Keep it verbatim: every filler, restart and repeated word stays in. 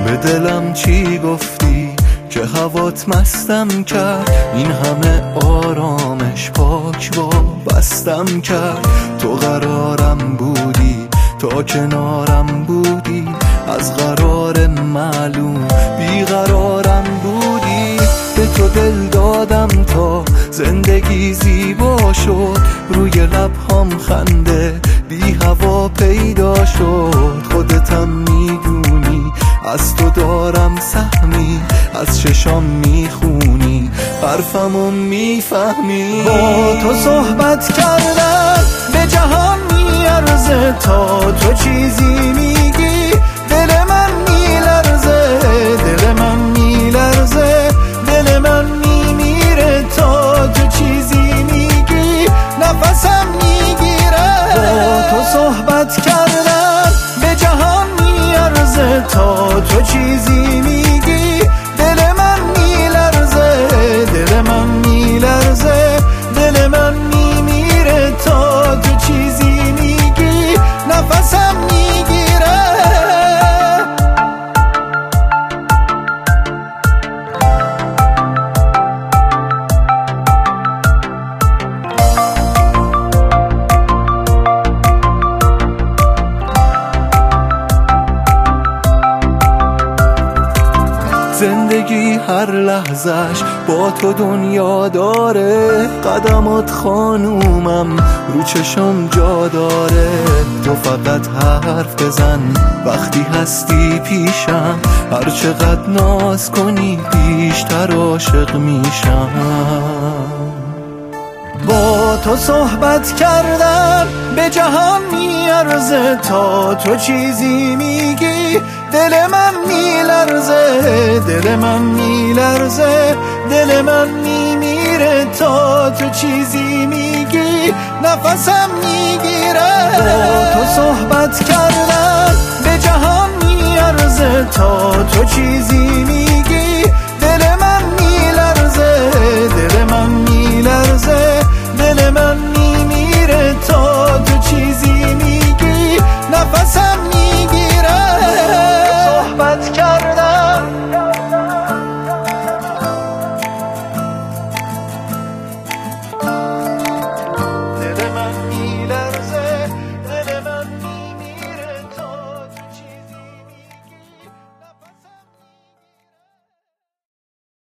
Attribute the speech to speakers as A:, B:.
A: به دلم چی گفتی که هوات مستم کرد، این همه آرامش پاک وا بستم کرد. تو قرارم بودی تا کنارم بودی، از قرار معلوم بیقرارم بودی. به تو دل دادم تا زندگی زیبا شد، روی لبهام خنده بی هوا پیدا شد. خودتم میدونی از تو دارم سهمی، از چشام میخونی حرفمو میفهمی.
B: با تو صحبت کردن به جهان میارزه، تا تو چیزی میگی دل من میلرزه، دل من میلرزه، دل من میمیره. تا تو چیزی میگی نفسم میگیره. با تو صحبت کردن به جهان میارزه، تا تو چیزی میگی دل من میلرزه، دل من میلرزه، دل من میمیره. تا تو چیزی میگی نفسم میگیره.
A: زندگی هر لحظش با تو دنیا داره، قدمات خانومم رو چشم جا داره. تو فقط حرف بزن وقتی هستی پیشم، هر چقدر ناز کنی بیشتر عاشق میشم.
B: با تو صحبت کردن به جهان میارزه، تا تو چیزی میگی دل من میلرزه، دل من میلرزه، دل من میمیره. تا تو چیزی میگی نفسم میگیره. با تو صحبت کردن به جهان میارزه، تا تو چیزی